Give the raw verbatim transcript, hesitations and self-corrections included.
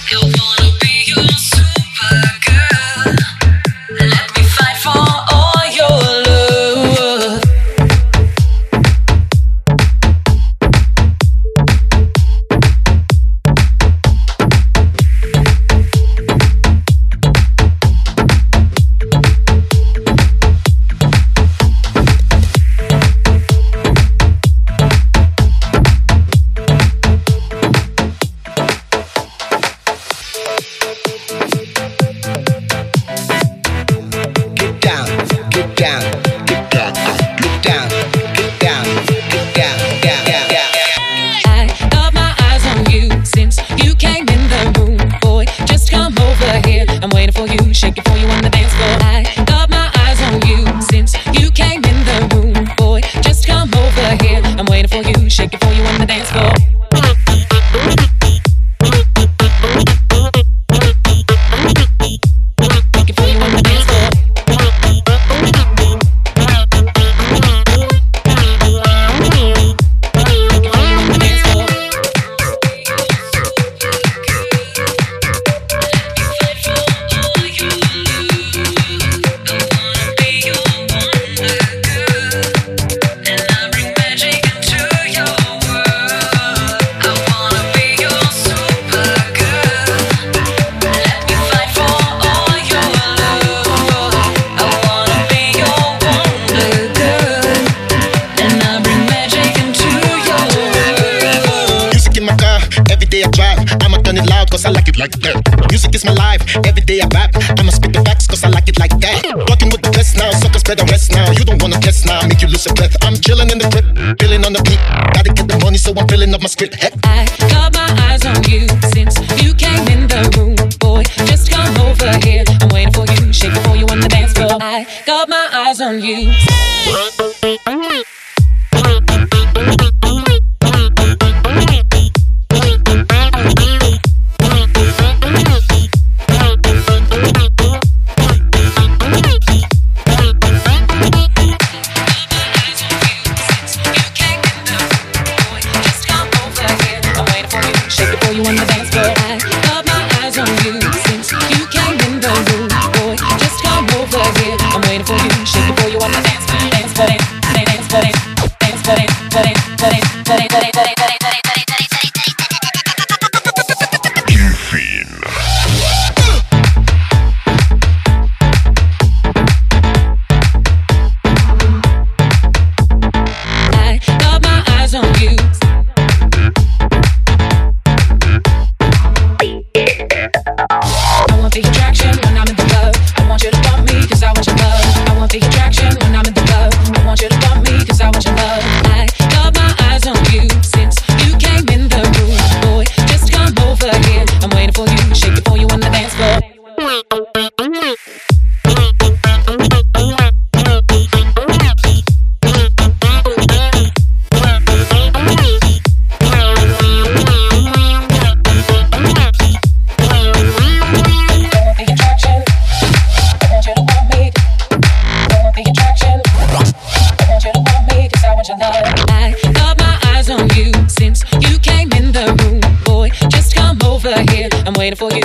cause I like it like that. Music is my life, every day I rap. I'ma spit the facts cause I like it like that. Walking with the best now, suckers better rest now. You don't wanna test now, make you lose your breath. I'm chilling in the crib, feeling on the beat. Gotta get the money so I'm filling up my script. Hey. I got my eyes on you since you came in the room. Boy, just come over here. I'm waiting for you, shaking for you on the dance floor. I got my eyes on you. I'm waiting for you.